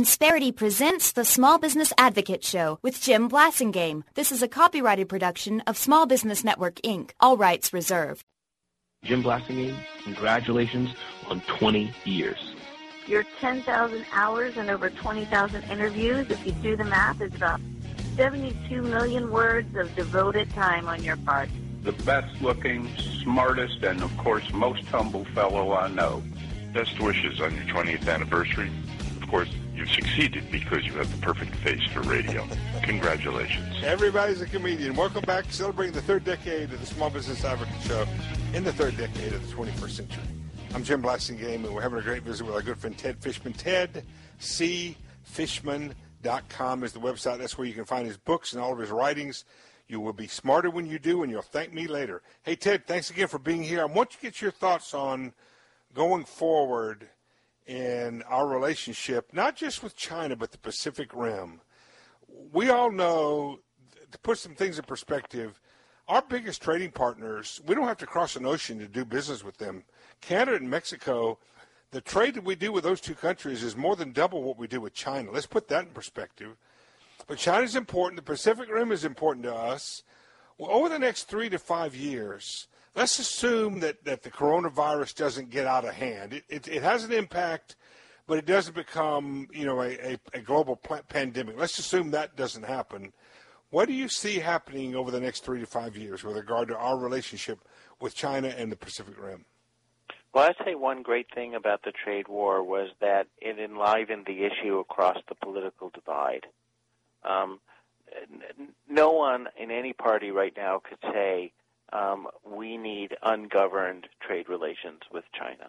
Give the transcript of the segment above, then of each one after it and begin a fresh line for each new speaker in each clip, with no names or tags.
Insperity presents the Small Business Advocate Show with Jim Blasingame. This is a copyrighted production of Small Business Network, Inc. All rights reserved.
Jim Blasingame, congratulations on 20 years.
Your 10,000 hours and over 20,000 interviews, if you do the math, is about 72 million words of devoted time on your part.
The best-looking, smartest, and, of course, most humble fellow I know.
Best wishes on your 20th anniversary. Of course, you've succeeded because you have the perfect face for radio. Congratulations.
Everybody's a comedian. Welcome back, celebrating the third decade of the Small Business Advocate Show in the third decade of the 21st century. I'm Jim Blasingame, and we're having a great visit with our good friend Ted Fishman. TedCFishman.com is the website. That's where you can find his books and all of his writings. You will be smarter when you do, and you'll thank me later. Hey, Ted, thanks again for being here. I want you to get your thoughts on going forward in our relationship, not just with China, but the Pacific Rim. We all know, to put some things in perspective, our biggest trading partners, we don't have to cross an ocean to do business with them. Canada and Mexico, the trade that we do with those two countries is more than double what we do with China. Let's put that in perspective. But China's important. The Pacific Rim is important to us. Well, over the next 3 to 5 years, let's assume that the coronavirus doesn't get out of hand. It has an impact, but it doesn't become, a global pandemic. Let's assume that doesn't happen. What do you see happening over the next 3 to 5 years with regard to our relationship with China and the Pacific Rim?
Well, I'd say one great thing about the trade war was that it enlivened the issue across the political divide. No one in any party right now could say we need ungoverned trade relations with China.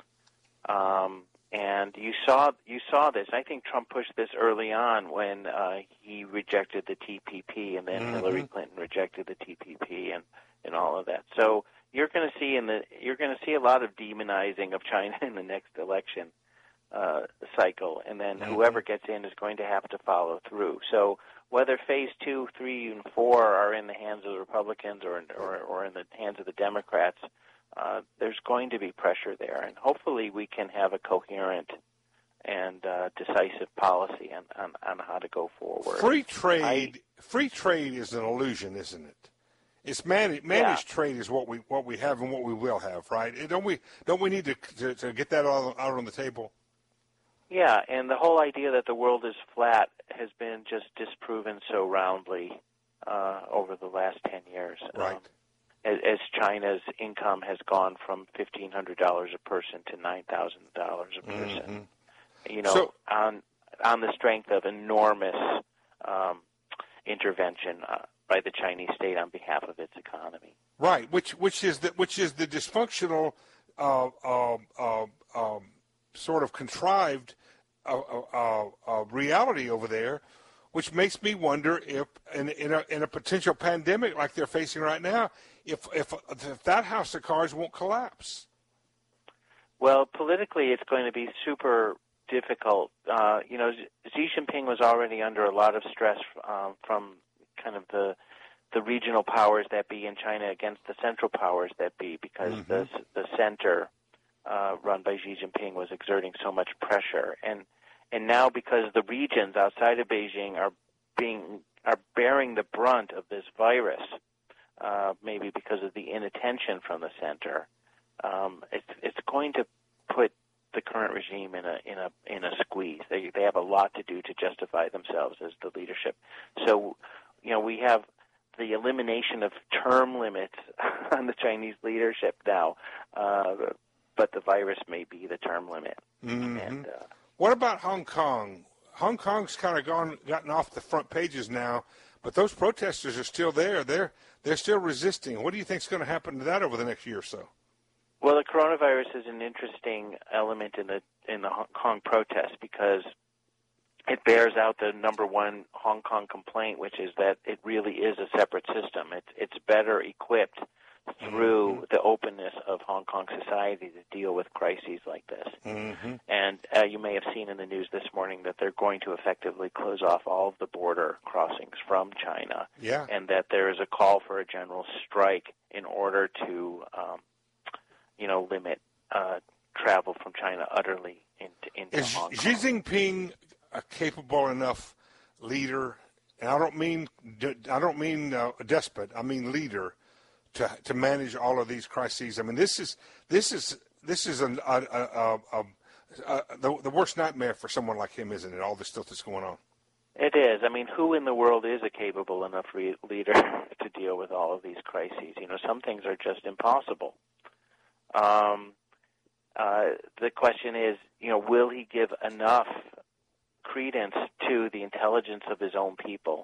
And you saw this. I think Trump pushed this early on when he rejected the TPP, and then Hillary Clinton rejected the TPP, and all of that. So you're going to see a lot of demonizing of China in the next election cycle, and then whoever gets in is going to have to follow through. So whether phase 2, 3, and 4 are in the hands of the Republicans or in the hands of the Democrats, there's going to be pressure there, and hopefully we can have a coherent and decisive policy on how to go forward.
Free trade is an illusion, isn't it? It's managed trade is what we have and what we will have, right? Don't we need to get that out on the table?
Yeah, and the whole idea that the world is flat has been just disproven so roundly over the last 10 years.
Right.
As China's income has gone from $1,500 a person to $9,000 a person, on the strength of enormous intervention by the Chinese state on behalf of its economy.
Right, which is the dysfunctional, sort of contrived reality over there, which makes me wonder if in a potential pandemic like they're facing right now, if that house of cards won't collapse.
Well, politically, it's going to be super difficult. Xi Jinping was already under a lot of stress from kind of the regional powers that be in China against the central powers that be, because the center run by Xi Jinping was exerting so much pressure, and now because the regions outside of Beijing are bearing the brunt of this virus, maybe because of the inattention from the center, it's going to put the current regime in a squeeze. They have a lot to do to justify themselves as the leadership. So, we have the elimination of term limits on the Chinese leadership now, but the virus may be the term limit. And
what about Hong Kong? Hong Kong's kind of gotten off the front pages now, but those protesters are still there. They're still resisting. What do you think is going to happen to that over the next year or so?
Well, the coronavirus is an interesting element in the Hong Kong protests because it bears out the number one Hong Kong complaint, which is that it really is a separate system. It's better equipped through the openness of Hong Kong society to deal with crises like this. And you may have seen in the news this morning that they're going to effectively close off all of the border crossings from China, and that there is a call for a general strike in order to limit travel from China utterly into Hong Kong.
Is Xi Jinping a capable enough leader, and I don't mean a despot. I mean leader to manage all of these crises. I mean, this is the worst nightmare for someone like him, isn't it? All the stuff that's going on.
It is. I mean, who in the world is a capable enough leader to deal with all of these crises? You know, some things are just impossible. The question is, you know, will he give enough credence to the intelligence of his own people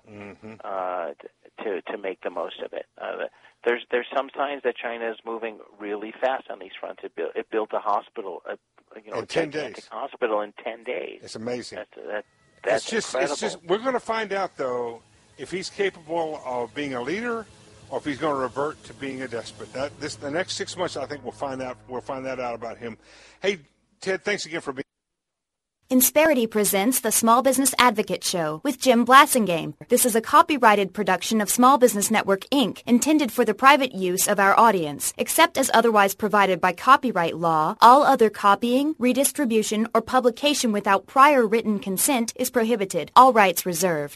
to make the most of it? There's some signs that China is moving really fast on these fronts. It built a hospital, a
10 days.
Hospital in 10 days.
It's amazing.
That's incredible.
It's just, we're going to find out, though, if he's capable of being a leader or if he's going to revert to being a despot. The next 6 months, I think we'll find that out about him. Hey, Ted, thanks again for being.
Insperity presents the Small Business Advocate Show with Jim Blasingame. This is a copyrighted production of Small Business Network, Inc., intended for the private use of our audience. Except as otherwise provided by copyright law, all other copying, redistribution, or publication without prior written consent is prohibited. All rights reserved.